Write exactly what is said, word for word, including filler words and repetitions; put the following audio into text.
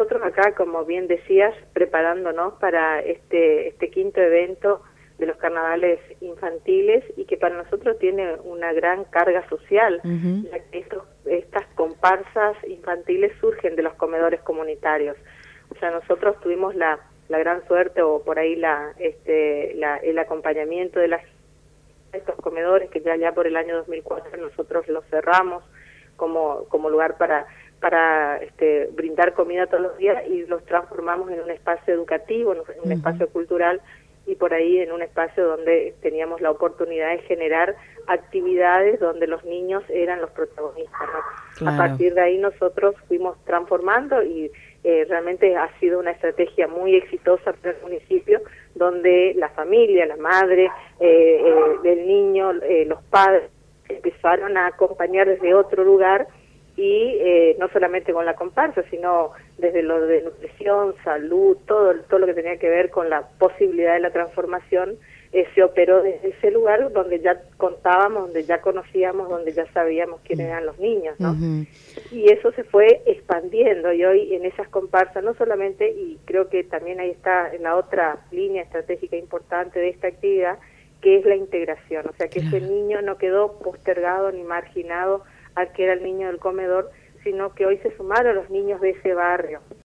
nosotros acá, como bien decías, preparándonos para este, este quinto evento de los carnavales infantiles y que para nosotros tiene una gran carga social, uh-huh. ya que estos, estas comparsas infantiles surgen de los comedores comunitarios. O sea, nosotros tuvimos la, la gran suerte o por ahí la, este, la, el acompañamiento de las, estos comedores que ya, ya por el año dos mil cuatro nosotros los cerramos como, como lugar para, para este, brindar comida todos los días y los transformamos en un espacio educativo, en un uh-huh. espacio cultural y por ahí en un espacio donde teníamos la oportunidad de generar actividades donde los niños eran los protagonistas, ¿no? Claro. A partir de ahí nosotros fuimos transformando y eh, realmente ha sido una estrategia muy exitosa para el municipio, donde la familia, la madre, eh, eh, el niño, eh, los padres empezaron a acompañar desde otro lugar y eh, no solamente con la comparsa, sino desde lo de nutrición, salud, todo, todo lo que tenía que ver con la posibilidad de la transformación, eh, se operó desde ese lugar donde ya contábamos, donde ya conocíamos, donde ya sabíamos quiénes eran los niños, ¿no? Uh-huh. Y eso se fue expandiendo y hoy en esas comparsas, no solamente, y creo que también ahí está en la otra línea estratégica importante de esta actividad, que es la integración, o sea, que claro. ese niño no quedó postergado ni marginado al que era el niño del comedor, sino que hoy se sumaron los niños de ese barrio.